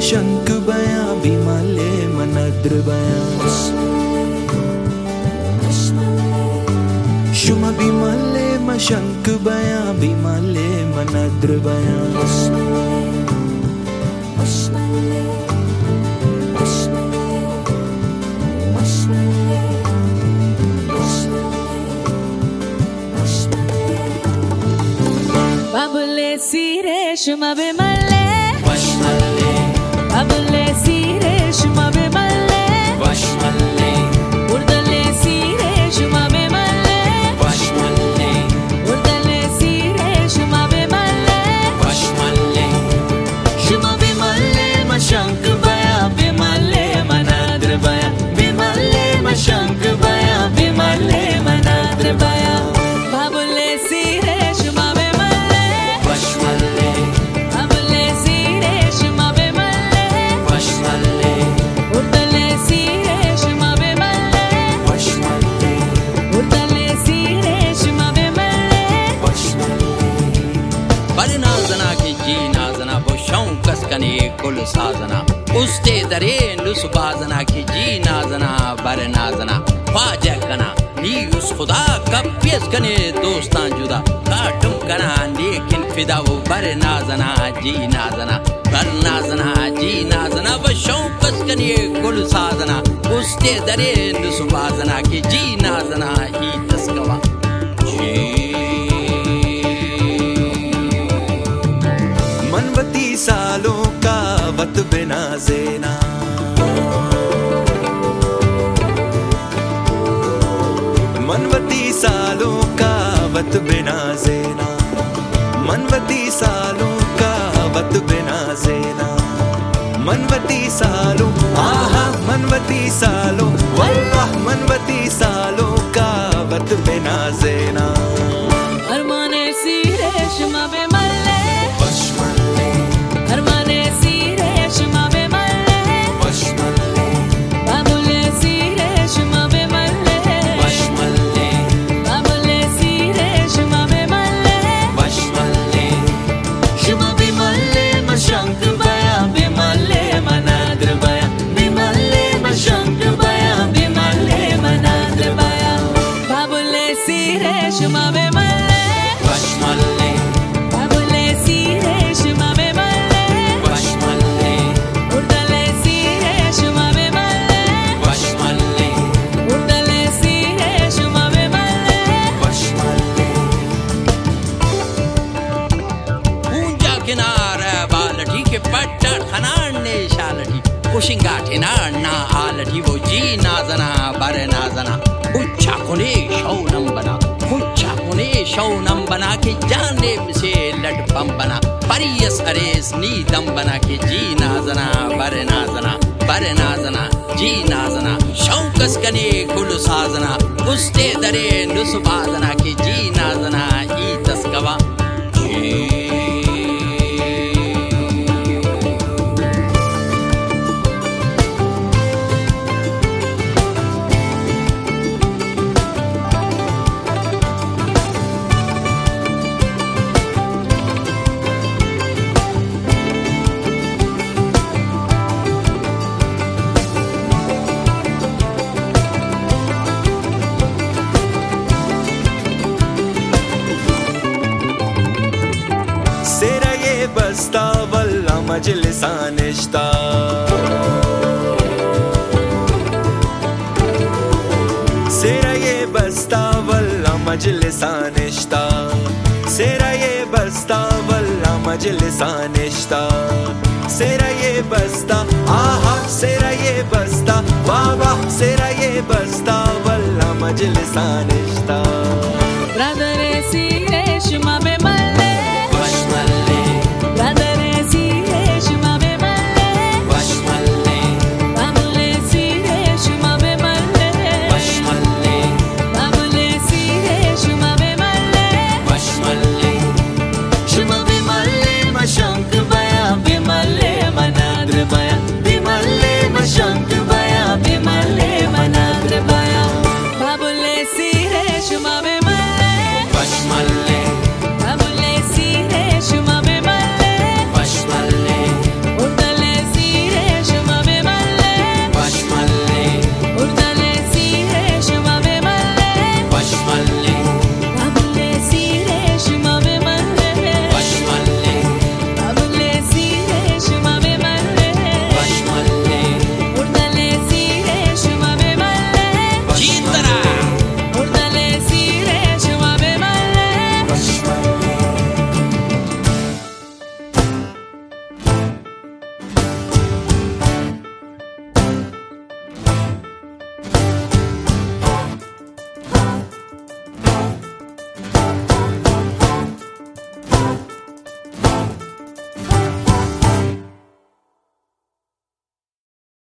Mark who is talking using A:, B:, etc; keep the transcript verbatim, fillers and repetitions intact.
A: मशंक बयां बिमले मनद्र बयां शुम बिमले मशंक बयां बिमले मनद्र बयां
B: Babule sire shuma bimalle Vashmalle Babule sire shuma bimalle
A: Vashmalle
B: Urdale sire shuma bimalle
A: Vashmalle
B: Urdale sire shuma bimalle
A: Vashmalle Shuma bimalle mashank baya bimalle manadr baya bimalle mashank baya bimalle manadr baya
B: Babule sire shuma
C: कुल साजना उस्ते दरे लुसबाजना की जी नाजना बर नाजना ख्वाजा कना नी उस खुदा कपियस कने दोस्तां जुदा काटुम कना लेकिन फिदा वो बर नाजना जी नाजना बर नाजना जी नाजना व शौकस कने कुल साजना उस्ते दरे लुसबाजना की जी नाजना ही तस्कवा
A: मनवती सालों का वत बिना ज़ेना मनवती सालों का वत बिना ज़ेना मनवती सालों का वत बिना ज़ेना मनवती सालों आहा मनवती सालों वल्लाह मनवती सालों का वत बिना ज़ेना
B: अरमाने सिरे शुमा बिमले
C: कुशिंगा ठेना ना आलठी वो जी नाजना बर नाजना उच्छा कुने शौनम बना उच्छा कुने शौनम बना के जाने से लट बम बना परियस अरेस नी दम बना के जी नाजना बर नाजना बर नाजना जी नाजना शौकस कने कुल साजना उस्ते दरे नुसबाजना के जी नाजना ई तस्कवा
A: बस्ता वल्ला मजलिसा निश्ता सेरा ये बस्ता वल्ला मजलिसा निश्ता सेरा ये बस्ता वल्ला मजलिसा निश्ता सेरा ये बस्ता आहा सेरा